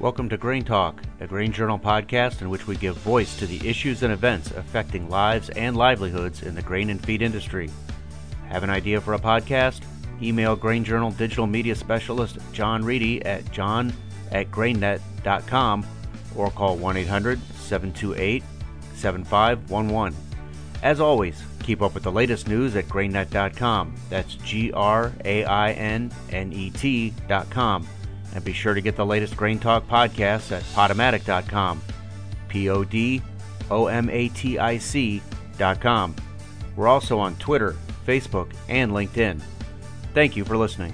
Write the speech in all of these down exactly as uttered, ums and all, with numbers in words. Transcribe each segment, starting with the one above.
Welcome to Grain Talk, a Grain Journal podcast in which we give voice to the issues and events affecting lives and livelihoods in the grain and feed industry. Have an idea for a podcast? Email Grain Journal Digital Media Specialist John Reedy at john at grainnet dot com or call one eight hundred, seven two eight, seven five one one. As always, keep up with the latest news at grainnet dot com. That's G R A I N N E T dot com. And be sure to get the latest Grain Talk podcasts at podomatic dot com. P O D O M A T I C dot com. We're also on Twitter, Facebook, and LinkedIn. Thank you for listening.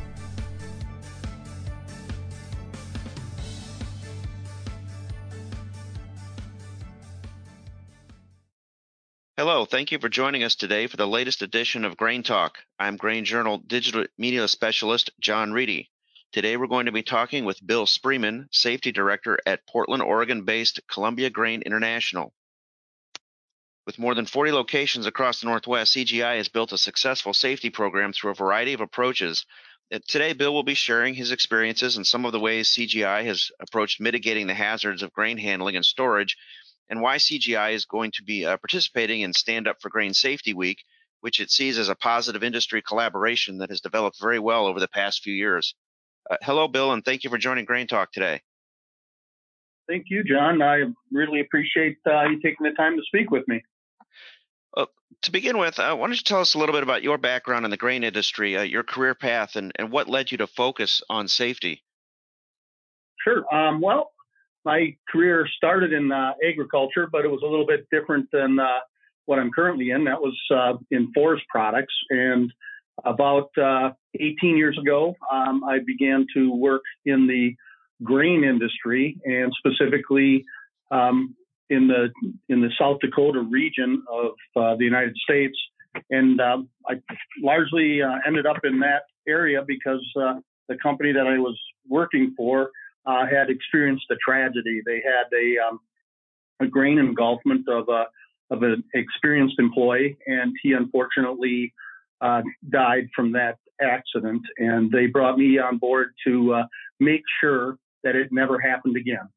Hello, thank you for joining us today for the latest edition of Grain Talk. I'm Grain Journal Digital Media Specialist John Reedy. Today we're going to be talking with Bill Spreeman, Safety Director at Portland, Oregon-based Columbia Grain International. With more than forty locations across the Northwest, C G I has built a successful safety program through a variety of approaches. Today, Bill will be sharing his experiences and some of the ways C G I has approached mitigating the hazards of grain handling and storage, and why C G I is going to be uh, participating in Stand Up for Grain Safety Week, which it sees as a positive industry collaboration that has developed very well over the past few years. Uh, hello, Bill, and thank you for joining Grain Talk today. Thank you, John. I really appreciate uh, you taking the time to speak with me. Uh, to begin with, uh, why don't you tell us a little bit about your background in the grain industry, uh, your career path, and, and what led you to focus on safety? Sure. Um, well, my career started in uh, agriculture, but it was a little bit different than uh, what I'm currently in. That was uh, in forest products. And about uh, eighteen years ago, um, I began to work in the grain industry, and specifically um, in the in the South Dakota region of uh, the United States. And uh, I largely uh, ended up in that area because uh, the company that I was working for uh, had experienced a tragedy. They had a um, a grain engulfment of a of an experienced employee, and he unfortunately uh, died from that accident. And they brought me on board to uh, make sure that it never happened again.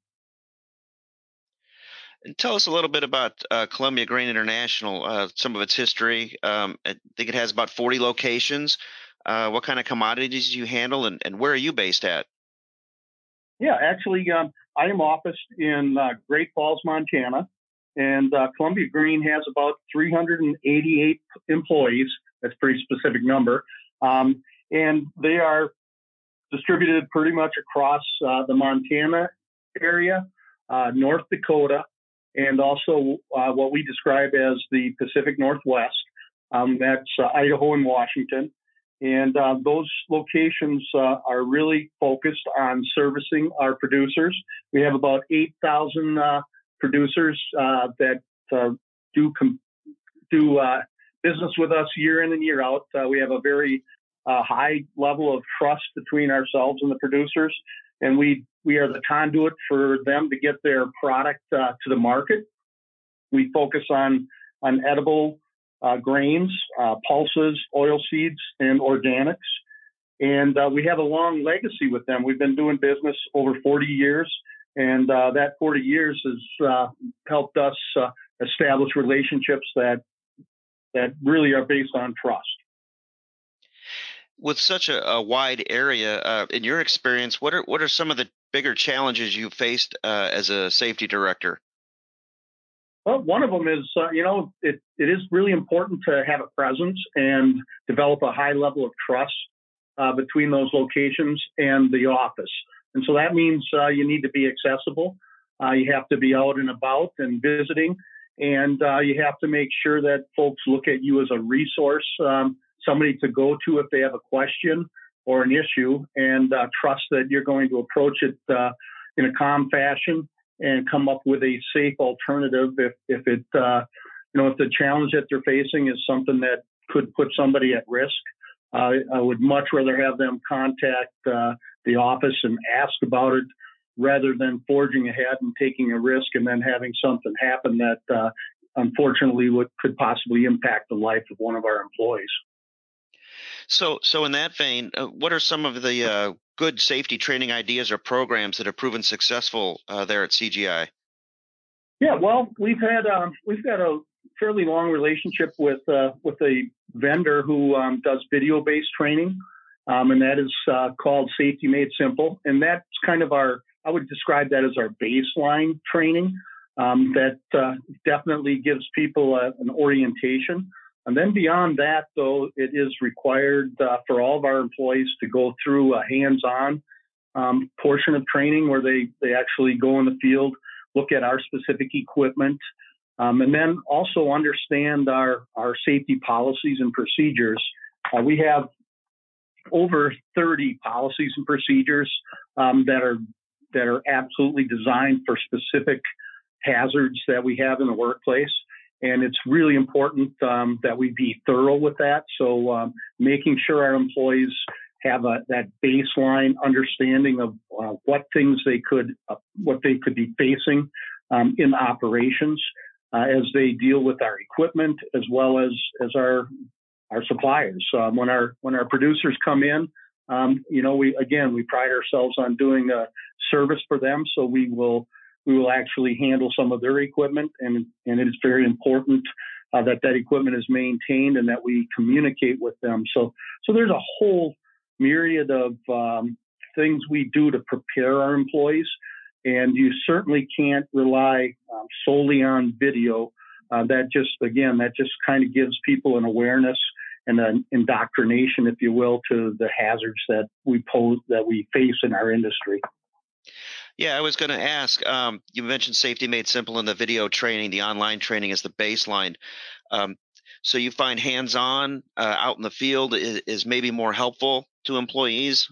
And tell us a little bit about uh, Columbia Grain International, uh, some of its history. Um, I think it has about forty locations. Uh, what kind of commodities do you handle, and, and where are you based at? Yeah, actually, um, I am officed in uh, Great Falls, Montana, and uh, Columbia Grain has about three hundred eighty-eight employees. That's a pretty specific number. Um, and they are distributed pretty much across uh, the Montana area, uh, North Dakota, and also uh, what we describe as the Pacific Northwest. Um, that's uh, Idaho and Washington. And uh, those locations uh, are really focused on servicing our producers. We have about eight thousand uh, producers uh, that uh, do com- do uh, business with us year in and year out. Uh, we have a very uh, high level of trust between ourselves and the producers, and we we are the conduit for them to get their product uh, to the market. We focus on on edible uh, grains, uh, pulses, oil seeds, and organics, and uh, we have a long legacy with them. We've been doing business over forty years, and uh, that forty years has uh, helped us uh, establish relationships that that really are based on trust. With such a, a wide area, uh, in your experience, what are what are some of the bigger challenges you've faced uh, as a safety director? Well, one of them is, uh, you know, it, it is really important to have a presence and develop a high level of trust uh, between those locations and the office. And so that means uh, you need to be accessible. Uh, you have to be out and about and visiting. And uh, you have to make sure that folks look at you as a resource, um, somebody to go to if they have a question or an issue, and uh, trust that you're going to approach it uh, in a calm fashion and come up with a safe alternative if, if it, uh, you know, if the challenge that they're facing is something that could put somebody at risk. Uh, I would much rather have them contact uh, the office and ask about it, rather than forging ahead and taking a risk and then having something happen that uh, unfortunately would, could possibly impact the life of one of our employees. So, so in that vein, uh, what are some of the uh, good safety training ideas or programs that have proven successful uh, there at C G I? Yeah, well, we've had um, we've got a fairly long relationship with uh, with a vendor who um, does video-based training, um, and that is uh, called Safety Made Simple, and that's kind of our I would describe that as our baseline training um, that uh, definitely gives people a, an orientation. And then beyond that, though, it is required uh, for all of our employees to go through a hands-on um, portion of training where they, they actually go in the field, look at our specific equipment, um, and then also understand our, our safety policies and procedures. Uh, we have over thirty policies and procedures um, that are that are absolutely designed for specific hazards that we have in the workplace. And it's really important um, that we be thorough with that. So um, making sure our employees have a, that baseline understanding of uh, what things they could, uh, what they could be facing um, in operations uh, as they deal with our equipment as well as as our our suppliers. Um, when our when our producers come in, um, you know, we again we pride ourselves on doing a service for them. So we will we will actually handle some of their equipment, and and it is very important uh, that that equipment is maintained and that we communicate with them. So so there's a whole myriad of um, things we do to prepare our employees, and you certainly can't rely um, solely on video. Uh, that just again that just kind of gives people an awareness and an indoctrination, if you will, to the hazards that we pose that we face in our industry. Yeah, I was going to ask. Um, you mentioned Safety Made Simple in the video training, the online training as the baseline. Um, so you find hands-on uh, out in the field is, is maybe more helpful to employees?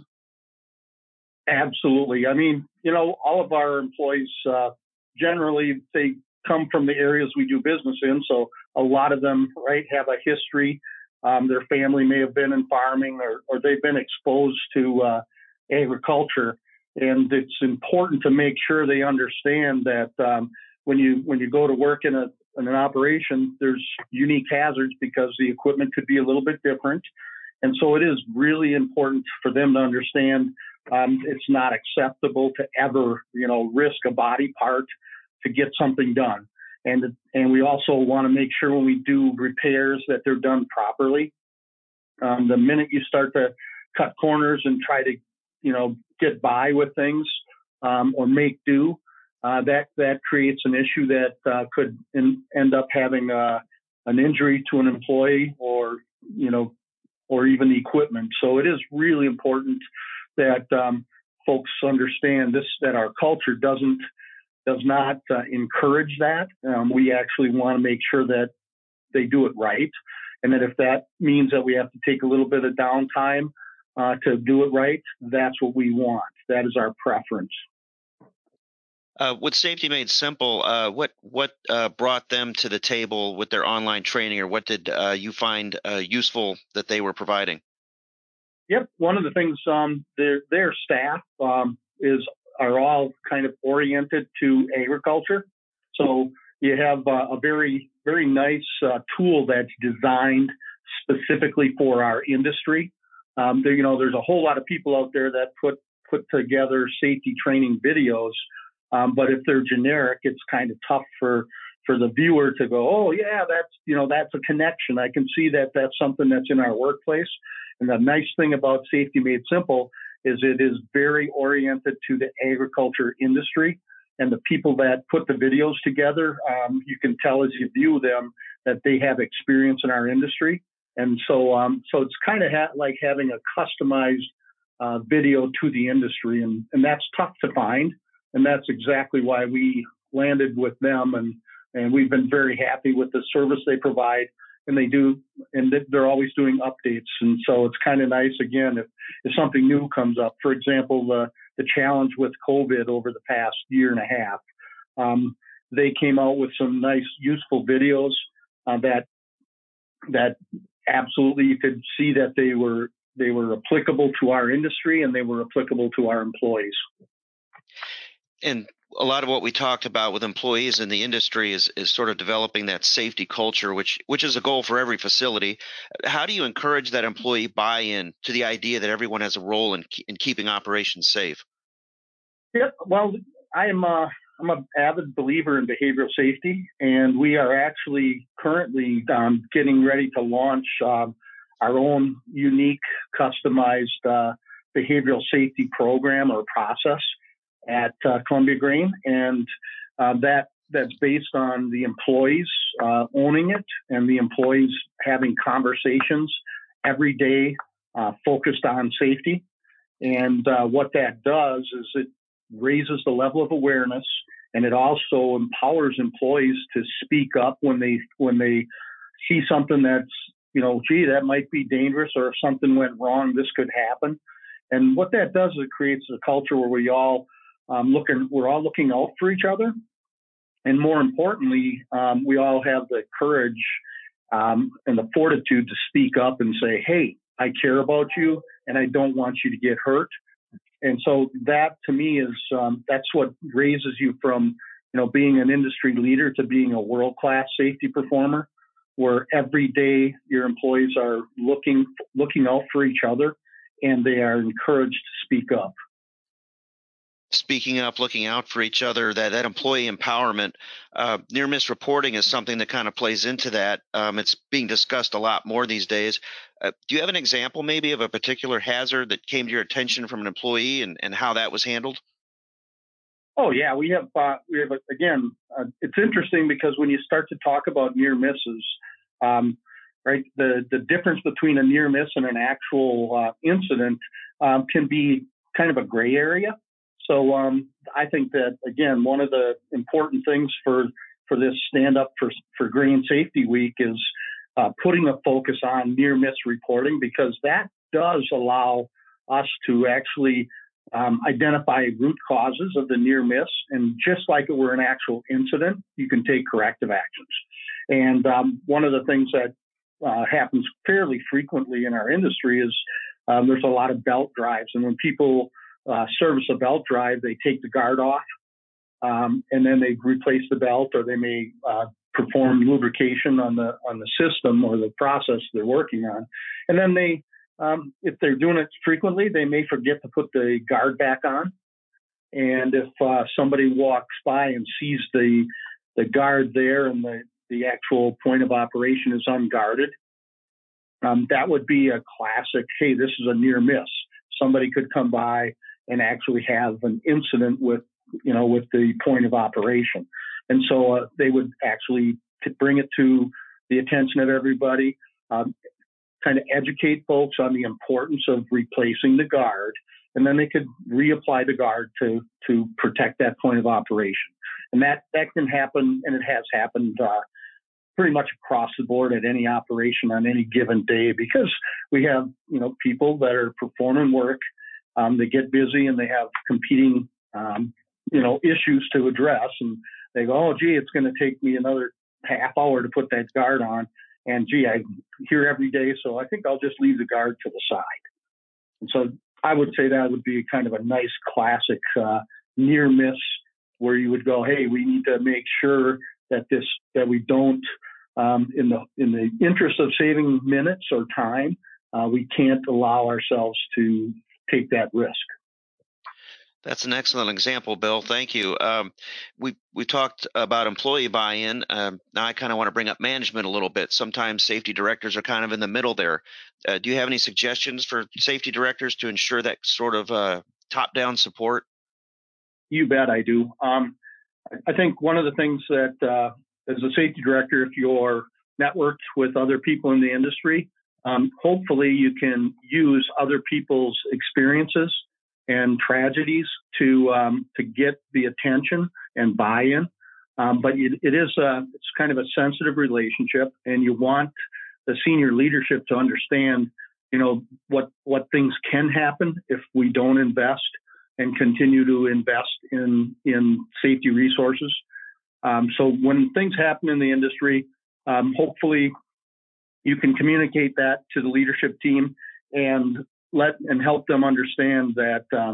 Absolutely. I mean, you know, all of our employees uh, generally they come from the areas we do business in, so a lot of them, right, have a history. Um, their family may have been in farming, or, or they've been exposed to uh, agriculture. And it's important to make sure they understand that um, when you when you go to work in a in an operation, there's unique hazards because the equipment could be a little bit different. And so it is really important for them to understand um, it's not acceptable to ever, you know, risk a body part to get something done. And and we also want to make sure when we do repairs that they're done properly. Um, the minute you start to cut corners and try to, you know, get by with things um, or make do, uh, that that creates an issue that uh, could in, end up having uh, an injury to an employee, or you know, or even the equipment. So it is really important that um, folks understand this, that our culture doesn't does not uh, encourage that. Um, we actually want to make sure that they do it right, and that if that means that we have to take a little bit of downtime Uh, to do it right, that's what we want. That is our preference. Uh, with Safety Made Simple, uh, what what uh, brought them to the table with their online training, or what did uh, you find uh, useful that they were providing? Yep, one of the things um, their their staff um, is are all kind of oriented to agriculture. So you have uh, a very very nice uh, tool that's designed specifically for our industry. Um, there, you know, there's a whole lot of people out there that put put together safety training videos, um, but if they're generic, it's kind of tough for for the viewer to go, oh yeah, that's you know that's a connection. I can see that that's something that's in our workplace. And the nice thing about Safety Made Simple is it is very oriented to the agriculture industry, and the people that put the videos together, um, you can tell as you view them that they have experience in our industry. And so, um, so it's kind of ha- like having a customized uh, video to the industry, and, and that's tough to find. And that's exactly why we landed with them, and and we've been very happy with the service they provide, and they do, and they're always doing updates. And so it's kind of nice again if if something new comes up. For example, the the challenge with COVID over the past year and a half, um, they came out with some nice, useful videos uh, that that. Absolutely, you could see that they were they were applicable to our industry, and they were applicable to our employees. And a lot of what we talked about with employees in the industry is is sort of developing that safety culture, which which is a goal for every facility. How do you encourage that employee buy-in to the idea that everyone has a role in in keeping operations safe? Yep. Well, I am a, I'm an avid believer in behavioral safety, and we are actually currently um, getting ready to launch um, our own unique, customized uh, behavioral safety program or process at uh, Columbia Grain, and uh, that that's based on the employees uh, owning it and the employees having conversations every day uh, focused on safety. And uh, what that does is it raises the level of awareness, and it also empowers employees to speak up when they when they see something that's, you know, gee, that might be dangerous, or if something went wrong, this could happen. And what that does is it creates a culture where we all um, looking we're all looking out for each other, and more importantly, um, we all have the courage um, and the fortitude to speak up and say, hey, I care about you, and I don't want you to get hurt. And so that, to me, is um, that's what raises you from, you know, being an industry leader to being a world-class safety performer, where every day your employees are looking looking out for each other, and they are encouraged to speak up. Speaking up, looking out for each other, that, that employee empowerment, uh, near miss reporting is something that kind of plays into that. Um, it's being discussed a lot more these days. Uh, do you have an example maybe of a particular hazard that came to your attention from an employee and, and how that was handled? Oh yeah, we have uh, we have again. Uh, it's interesting because when you start to talk about near misses, um, right, the the difference between a near miss and an actual uh, incident um, can be kind of a gray area. So um, I think that, again, one of the important things for, for this Stand Up for, for Grain Safety Week is uh, putting a focus on near-miss reporting, because that does allow us to actually um, identify root causes of the near-miss. And just like it were an actual incident, you can take corrective actions. And um, one of the things that uh, happens fairly frequently in our industry is um, there's a lot of belt drives. And when people Uh, service a belt drive, they take the guard off, um, and then they replace the belt, or they may uh, perform lubrication on the on the system or the process they're working on. And then they, um, if they're doing it frequently, they may forget to put the guard back on. And if uh, somebody walks by and sees the the guard there and the the actual point of operation is unguarded, um, that would be a classic. Hey, this is a near miss. Somebody could come by and actually have an incident with, you know, with the point of operation. And so uh, they would actually t- bring it to the attention of everybody, um, kind of educate folks on the importance of replacing the guard, and then they could reapply the guard to to protect that point of operation. And that, that can happen, and it has happened uh, pretty much across the board at any operation on any given day, because we have, you know, people that are performing work. Um, they get busy and they have competing, um, you know, issues to address. And they go, oh, gee, it's going to take me another half hour to put that guard on. And gee, I'm here every day, so I think I'll just leave the guard to the side. And so I would say that would be kind of a nice classic uh, near miss, where you would go, hey, we need to make sure that this that we don't, um, in the in the interest of saving minutes or time, uh, we can't allow ourselves to take that risk. That's an excellent example, Bill. Thank you. Um, we we talked about employee buy-in. Um, now I kind of want to bring up management a little bit. Sometimes safety directors are kind of in the middle there. Uh, do you have any suggestions for safety directors to ensure that sort of uh, top-down support? You bet I do. Um, I think one of the things that, uh, as a safety director, if you're networked with other people in the industry, um, hopefully you can use other people's experiences and tragedies to um, to get the attention and buy-in. Um, but it, it is a, it's kind of a sensitive relationship, and you want the senior leadership to understand, you know, what what things can happen if we don't invest and continue to invest in in safety resources. Um, so when things happen in the industry, um, hopefully you can communicate that to the leadership team and let and help them understand that um,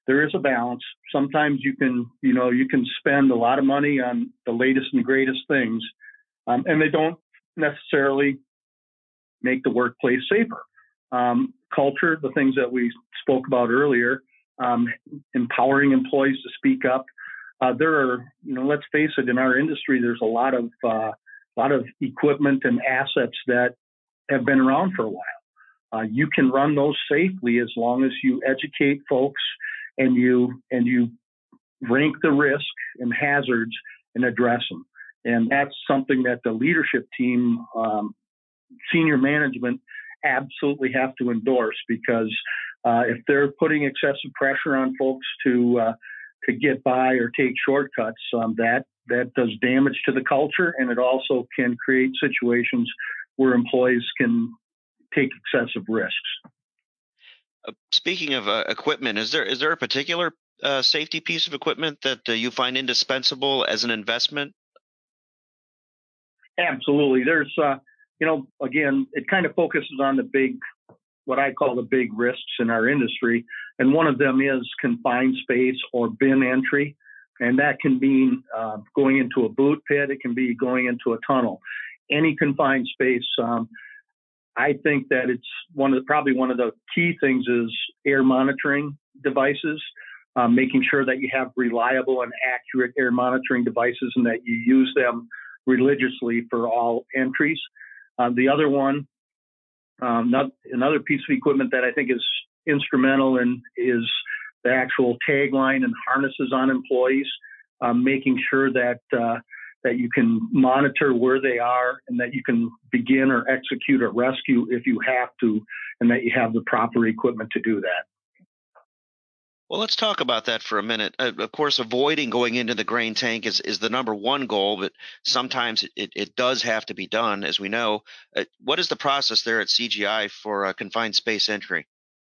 there is a balance. Sometimes you can, you know, you can spend a lot of money on the latest and greatest things, um, and they don't necessarily make the workplace safer. Um, culture, the things that we spoke about earlier, um, empowering employees to speak up. Uh, there are, you know, let's face it, in our industry, there's a lot of uh, a lot of equipment and assets that have been around for a while. Uh, you can run those safely as long as you educate folks and you and you rank the risk and hazards and address them. And that's something that the leadership team, um, senior management, absolutely have to endorse, because uh, if they're putting excessive pressure on folks to uh, to get by or take shortcuts, um, that that does damage to the culture, and it also can create situations where employees can take excessive risks. Uh, speaking of uh, equipment, is there is there a particular uh, safety piece of equipment that uh, you find indispensable as an investment? Absolutely. There's, uh, you know, again, it kind of focuses on the big, what I call the big risks in our industry. And one of them is confined space or bin entry. And that can mean uh, going into a boot pit. It can be going into a tunnel. Any confined space. Um, I think that it's one of the, probably one of the key things is air monitoring devices, um, making sure that you have reliable and accurate air monitoring devices and that you use them religiously for all entries. Uh, the other one, um, not, another piece of equipment that I think is instrumental in is the actual tagline and harnesses on employees, um, making sure that uh, that you can monitor where they are and that you can begin or execute a rescue if you have to, and that you have the proper equipment to do that. Well, let's talk about that for a minute. Uh, of course, avoiding going into the grain tank is, is the number one goal, but sometimes it, it, it does have to be done, as we know. Uh, what is the process there at C G I for uh, confined space entry?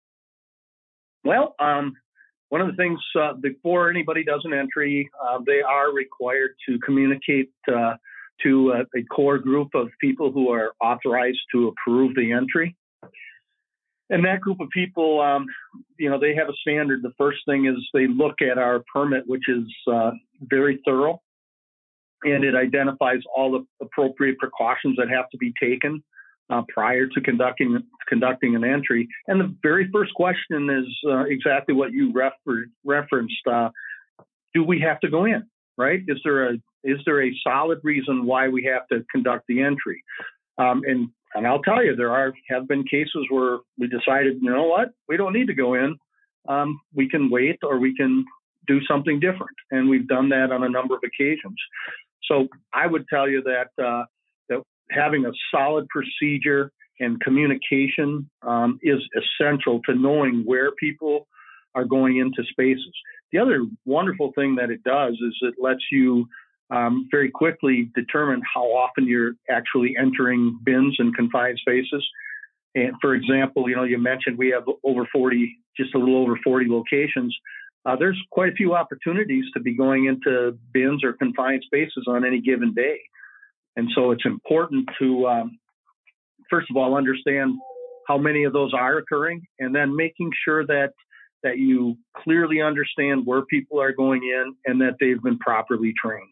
Well, um, one of the things uh, before anybody does an entry, uh, they are required to communicate uh, to a, a core group of people who are authorized to approve the entry. And that group of people, um, you know, they have a standard. The first thing is they look at our permit, which is uh, very thorough, and it identifies all the appropriate precautions that have to be taken uh, prior to conducting conducting an entry. And the very first question is uh, exactly what you refer- referenced. Uh, do we have to go in? Right? Is there a is there a solid reason why we have to conduct the entry? Um, and And I'll tell you, there are have been cases where we decided, you know what, we don't need to go in. Um, we can wait, or we can do something different. And we've done that on a number of occasions. So I would tell you that, uh, that having a solid procedure and communication um, is essential to knowing where people are going into spaces. The other wonderful thing that it does is it lets you Um, very quickly determine how often you're actually entering bins and confined spaces. And for example, you know, you mentioned we have over forty, just a little over forty locations. Uh, there's quite a few opportunities to be going into bins or confined spaces on any given day. And so it's important to, um, first of all, understand how many of those are occurring, and then making sure that that you clearly understand where people are going in and that they've been properly trained.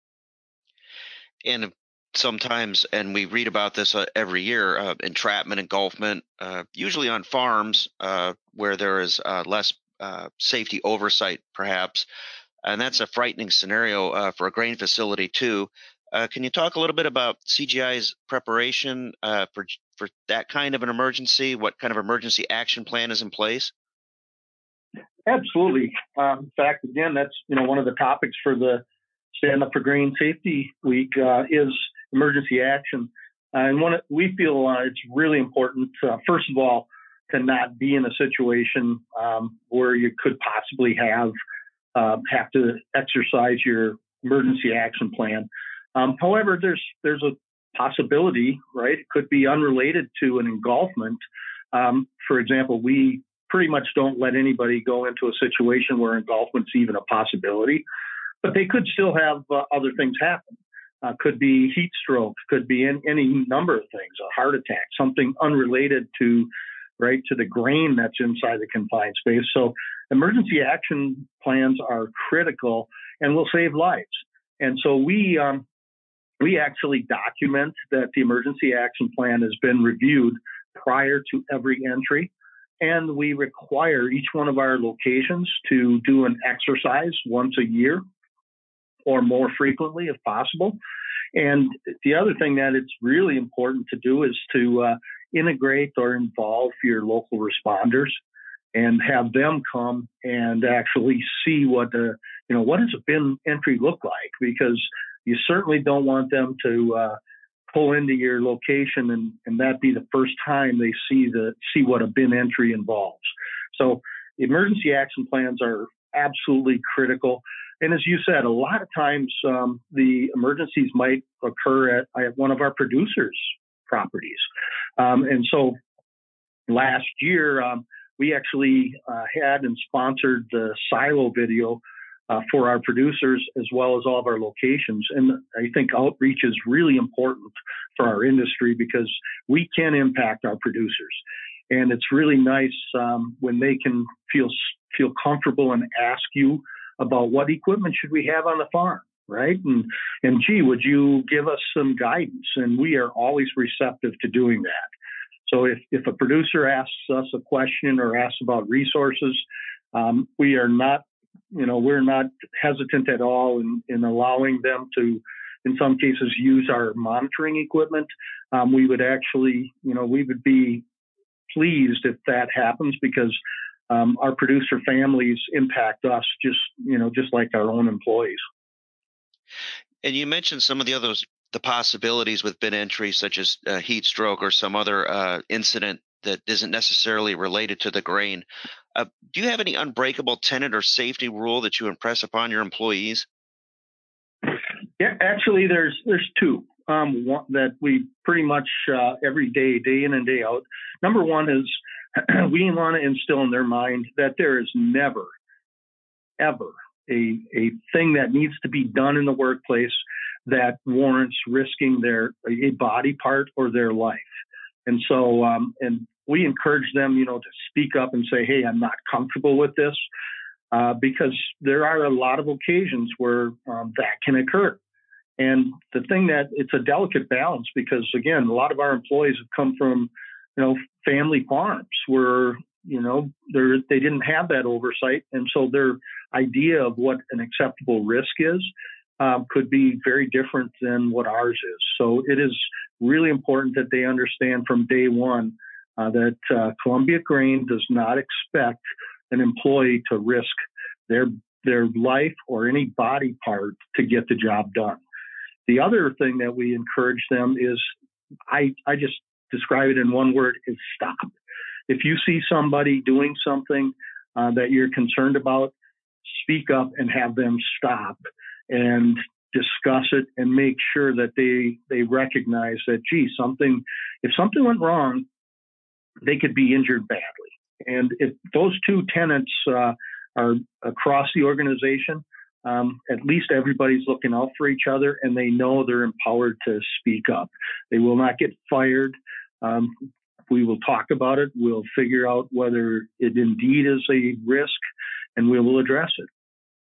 And sometimes, and we read about this uh, every year, uh, entrapment, engulfment, uh, usually on farms uh, where there is uh, less uh, safety oversight, perhaps. And that's a frightening scenario uh, for a grain facility, too. Uh, can you talk a little bit about C G I's preparation uh, for for that kind of an emergency? What kind of emergency action plan is in place? Absolutely. Um, in fact, again, that's you know one of the topics for the Stand Up for Grain Safety Week uh, is emergency action. Uh, and one, we feel uh, it's really important, uh, first of all, to not be in a situation um, where you could possibly have uh, have to exercise your emergency action plan. Um, however, there's there's a possibility, right? It could be unrelated to an engulfment. Um, for example, we pretty much don't let anybody go into a situation where engulfment's even a possibility. But they could still have uh, other things happen. Uh, could be heat stroke, could be in, any number of things, a heart attack, something unrelated to right, to the grain that's inside the confined space. So emergency action plans are critical and will save lives. And so we um, we actually document that the emergency action plan has been reviewed prior to every entry. And we require each one of our locations to do an exercise once a year or more frequently if possible. And the other thing that it's really important to do is to uh, integrate or involve your local responders and have them come and actually see what the, you know, what does a bin entry look like? Because you certainly don't want them to uh, pull into your location and, and that be the first time they see the see what a bin entry involves. So emergency action plans are absolutely critical. And as you said, a lot of times um, the emergencies might occur at, at one of our producers' properties. Um, and so last year, um, we actually uh, had and sponsored the silo video uh, for our producers as well as all of our locations. And I think outreach is really important for our industry because we can impact our producers. And it's really nice um, when they can feel feel comfortable and ask you about what equipment should we have on the farm, right? And, and gee, would you give us some guidance? And we are always receptive to doing that. So if, if a producer asks us a question or asks about resources, um, we are not, you know, we're not hesitant at all in, in allowing them to, in some cases, use our monitoring equipment. Um, we would actually, you know, we would be pleased if that happens because Um, our producer families impact us just, you know, just like our own employees. And you mentioned some of the others, the possibilities with bin entry, such as uh, heat stroke or some other uh, incident that isn't necessarily related to the grain. Uh, do you have any unbreakable tenet or safety rule that you impress upon your employees? Yeah, actually, there's there's two um, one, that we pretty much uh, every day, day in and day out. Number one is we want to instill in their mind that there is never, ever a, a thing that needs to be done in the workplace that warrants risking their a body part or their life. And so, um, and we encourage them, you know, to speak up and say, hey, I'm not comfortable with this, uh, because there are a lot of occasions where um, that can occur. And the thing that it's a delicate balance because, again, a lot of our employees have come from, you know, family farms where, you know, they're, they didn't have that oversight. And so their idea of what an acceptable risk is um, could be very different than what ours is. So it is really important that they understand from day one uh, that uh, Columbia Grain does not expect an employee to risk their their life or any body part to get the job done. The other thing that we encourage them is, I, I just describe it in one word, is stop. If you see somebody doing something uh, that you're concerned about, speak up and have them stop and discuss it and make sure that they, they recognize that, gee, something, if something went wrong, they could be injured badly. And if those two tenets uh, are across the organization, Um, at least everybody's looking out for each other and they know they're empowered to speak up. They will not get fired. Um, we will talk about it. We'll figure out whether it indeed is a risk and we will address it.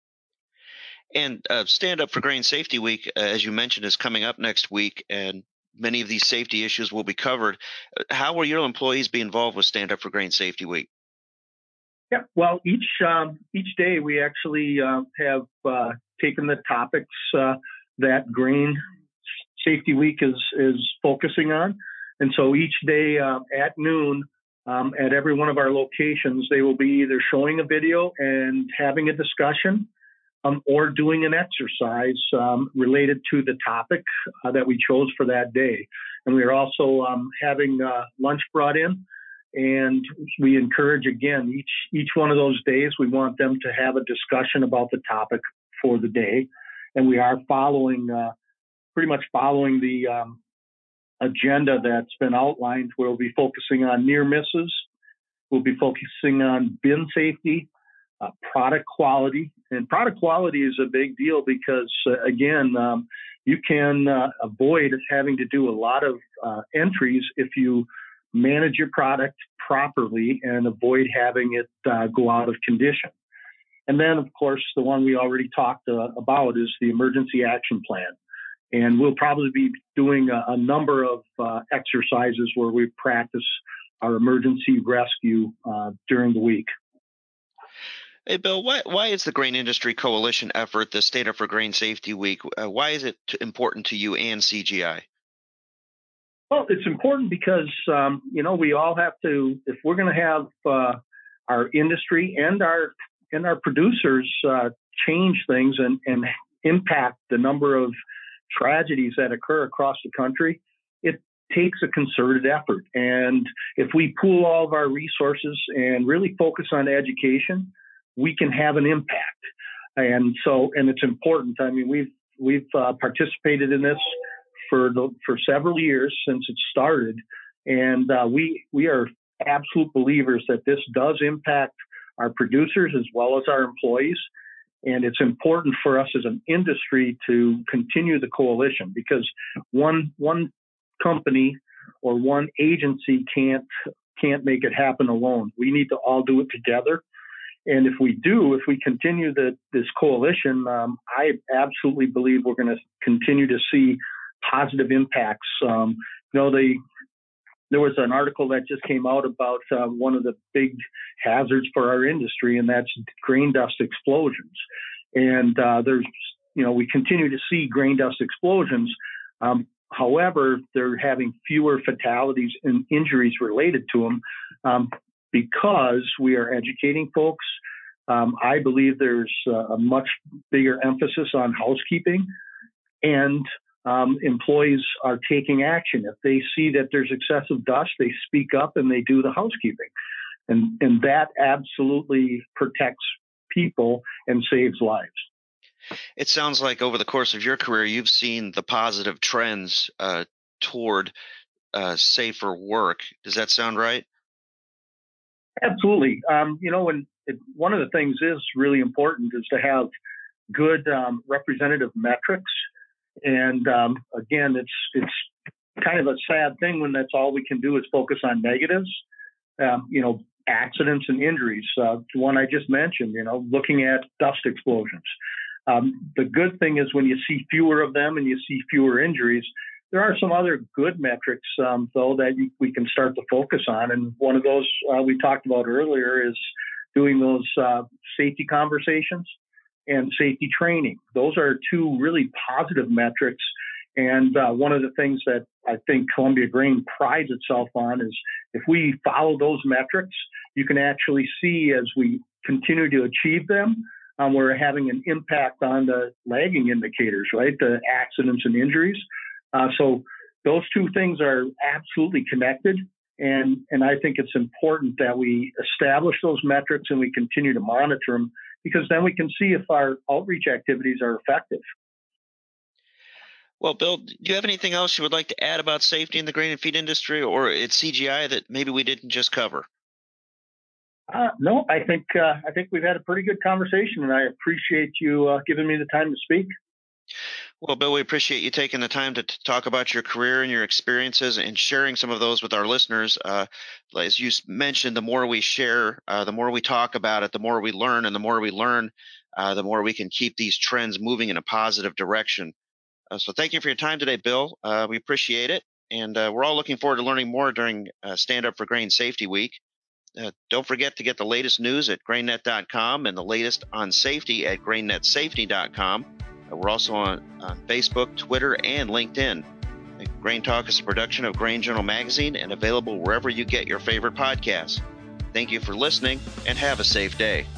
And uh, Stand Up for Grain Safety Week, uh, as you mentioned, is coming up next week, and many of these safety issues will be covered. Uh, How will your employees be involved with Stand Up for Grain Safety Week? Yeah, well, each um, each day we actually uh, have uh, taken the topics uh, that Grain Safety Week is is focusing on, and so each day uh, at noon um, at every one of our locations, they will be either showing a video and having a discussion, um, or doing an exercise um, related to the topic uh, that we chose for that day. And we are also um, having uh, lunch brought in. And we encourage, again, each each one of those days, we want them to have a discussion about the topic for the day. And we are following, uh, pretty much following the um, agenda that's been outlined. We'll be focusing on near misses. We'll be focusing on bin safety, uh, product quality. And product quality is a big deal because, uh, again, um, you can uh, avoid having to do a lot of uh, entries if you manage your product properly and avoid having it uh, go out of condition. And then, of course, the one we already talked uh, about is the emergency action plan. And we'll probably be doing a, a number of uh, exercises where we practice our emergency rescue uh, during the week. Hey, Bill, why, why is the Grain Industry Coalition effort, the Stand Up for Grain Safety Week, uh, why is it t- important to you and C G I? Well, it's important because, um, you know, we all have to, if we're going to have uh, our industry and our and our producers uh, change things and, and impact the number of tragedies that occur across the country, it takes a concerted effort. And if we pool all of our resources and really focus on education, we can have an impact. And so, and it's important. I mean, we've we've uh, participated in this for the, for several years since it started, and uh, we we are absolute believers that this does impact our producers as well as our employees. And it's important for us as an industry to continue the coalition, because one one company or one agency can't can't make it happen alone. We need to all do it together. And if we do, if we continue the, this coalition, um, I absolutely believe we're going to continue to see positive impacts. Um, you know, they There was an article that just came out about uh, one of the big hazards for our industry, and that's grain dust explosions. And uh, there's, you know, we continue to see grain dust explosions. Um, however, they're having fewer fatalities and injuries related to them um, because we are educating folks. Um, I believe there's uh, a much bigger emphasis on housekeeping, and Um, employees are taking action. If they see that there's excessive dust, they speak up and they do the housekeeping. And, and that absolutely protects people and saves lives. It sounds like over the course of your career, you've seen the positive trends uh, toward uh, safer work. Does that sound right? Absolutely. Um, you know, and it, one of the things is really important is to have good um, representative metrics. And um, again, it's it's kind of a sad thing when that's all we can do is focus on negatives. Um, you know, accidents and injuries. Uh, the one I just mentioned. You know, looking at dust explosions. Um, the good thing is when you see fewer of them and you see fewer injuries, there are some other good metrics, um, though, that you, we can start to focus on. And one of those uh, we talked about earlier is doing those uh, safety conversations and safety training. Those are two really positive metrics. And uh, one of the things that I think Columbia Grain prides itself on is if we follow those metrics, you can actually see as we continue to achieve them, um, we're having an impact on the lagging indicators, right? The accidents and injuries. Uh, so those two things are absolutely connected. And, and I think it's important that we establish those metrics and we continue to monitor them, because then we can see if our outreach activities are effective. Well, Bill, do you have anything else you would like to add about safety in the grain and feed industry or at C G I that maybe we didn't just cover? Uh, no, I think uh, I think we've had a pretty good conversation, and I appreciate you uh, giving me the time to speak. Well, Bill, we appreciate you taking the time to t- talk about your career and your experiences and sharing some of those with our listeners. Uh, as you mentioned, the more we share, uh, the more we talk about it, the more we learn, and the more we learn, uh, the more we can keep these trends moving in a positive direction. Uh, so thank you for your time today, Bill. Uh, we appreciate it. And uh, we're all looking forward to learning more during uh, Stand Up for Grain Safety Week. Uh, don't forget to get the latest news at grain net dot com and the latest on safety at grain net safety dot com. Uh, we're also on, on Facebook, Twitter, and LinkedIn. Uh, Grain Talk is a production of Grain Journal Magazine and available wherever you get your favorite podcasts. Thank you for listening, and have a safe day.